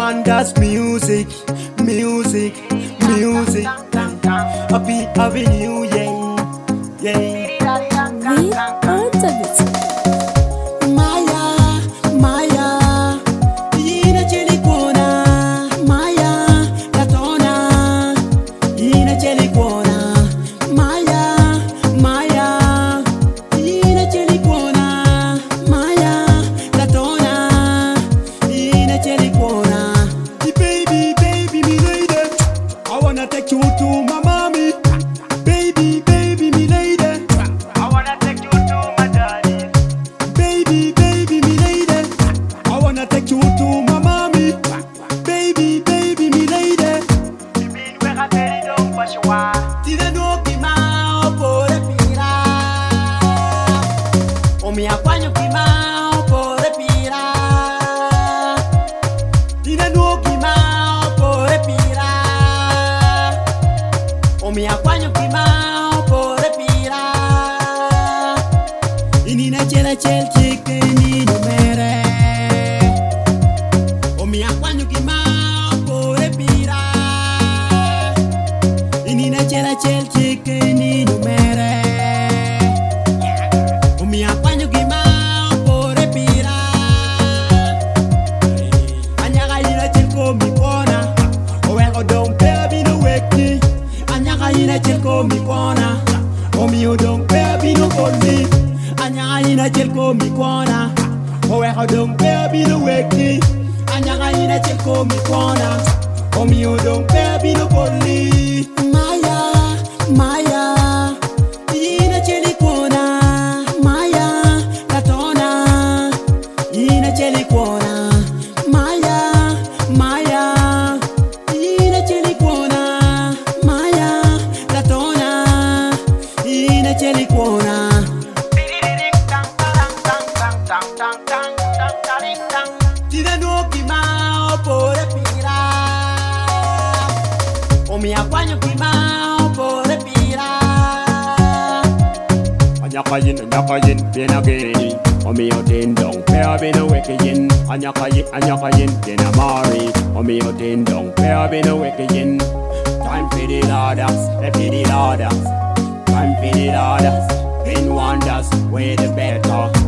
wonders, music, music, music. Happy Avenue, yeah, yeah. We are David. Maya, Maya, ina chelikona. Maya, Latona, ina chelikona. Maya, Maya, ina chelikona. Maya, Latona, ina chelikona. Baby, baby, me lady, I wanna take you to my mommy. Baby, baby, me lady, I wanna take you to my daddy. Baby, baby, me lady, I wanna take you to my mommy. Baby, baby, me lady, you mean when I tell you don't push you out? Didn't know be my for the pira. Oh, me a quanyo be my for the pira. Didn't know be my for the pira. Oh, me a quanyo be my for the pira. Inina chela chel chicken ni numere. O mi aquanyo ki ma por pira. Inina chela chel chicken ni numere. O mi aquanyo ki ma por pira. Anyaga ina chel ko mi bona. O ego don baby no weki. Anyaga ina chel ko mi bona. O mi odon baby no kolmi. Anyaga ina chel ko mi bona. O ego don baby no weki. Anyaga ina chel ko mi bona. O mi odon baby no kolmi. Maya, Maya, ina cheli kona. Maya, Latona, ina cheli kona. Maya, Maya, ina cheli kona. Maya, Latona, ina cheli kona. Didn't know be my for the pira. O mi aquanyo be my for the pira. Anyakayin, ben again. O mi o din dong, pea ben a wekayin. Anyakayin, ben a mari. O mi o din dong, pea ben a wekayin. Time for the orders, for the orders. Time for the orders. Ben wonders, way the better.